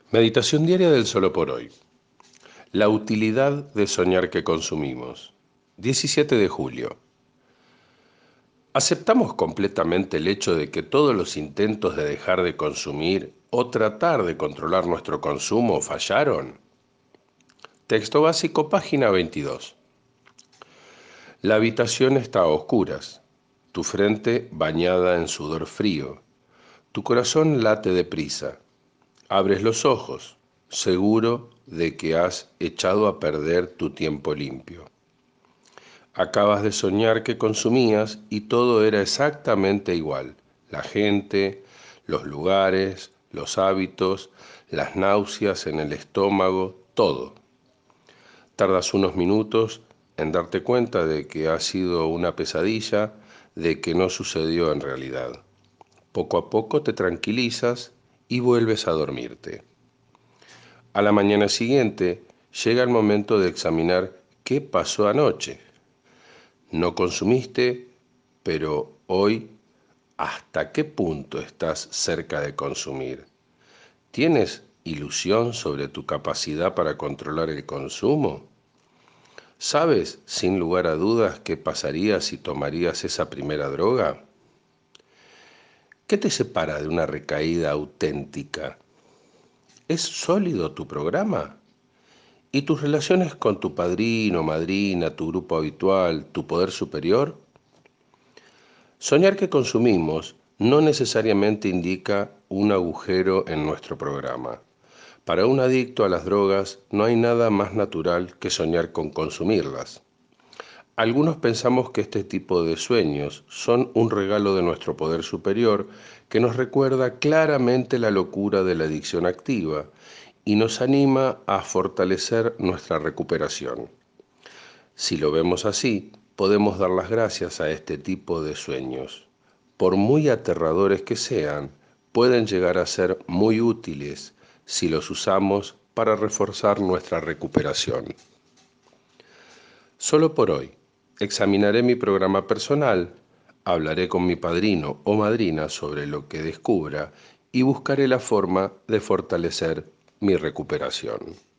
Meditación diaria del solo por hoy. La utilidad de soñar que consumimos. 17 de julio. ¿Aceptamos completamente el hecho de que todos los intentos de dejar de consumir o tratar de controlar nuestro consumo fallaron? Texto básico, página 22. La habitación está a oscuras, tu frente bañada en sudor frío, tu corazón late deprisa. Abres los ojos, seguro de que has echado a perder tu tiempo limpio. Acabas de soñar que consumías y todo era exactamente igual. La gente, los lugares, los hábitos, las náuseas en el estómago, todo. Tardas unos minutos en darte cuenta de que ha sido una pesadilla, de que no sucedió en realidad. Poco a poco te tranquilizas y vuelves a dormirte. A la mañana siguiente llega el momento de examinar qué pasó anoche. No consumiste, pero hoy, ¿hasta qué punto estás cerca de consumir? ¿Tienes ilusión sobre tu capacidad para controlar el consumo? ¿Sabes, sin lugar a dudas, qué pasaría si tomarías esa primera droga? ¿Qué te separa de una recaída auténtica? ¿Es sólido tu programa? ¿Y tus relaciones con tu padrino, madrina, tu grupo habitual, tu poder superior? Soñar que consumimos no necesariamente indica un agujero en nuestro programa. Para un adicto a las drogas no hay nada más natural que soñar con consumirlas. Algunos pensamos que este tipo de sueños son un regalo de nuestro poder superior que nos recuerda claramente la locura de la adicción activa y nos anima a fortalecer nuestra recuperación. Si lo vemos así, podemos dar las gracias a este tipo de sueños. Por muy aterradores que sean, pueden llegar a ser muy útiles si los usamos para reforzar nuestra recuperación. Solo por hoy, examinaré mi programa personal, hablaré con mi padrino o madrina sobre lo que descubra y buscaré la forma de fortalecer mi recuperación.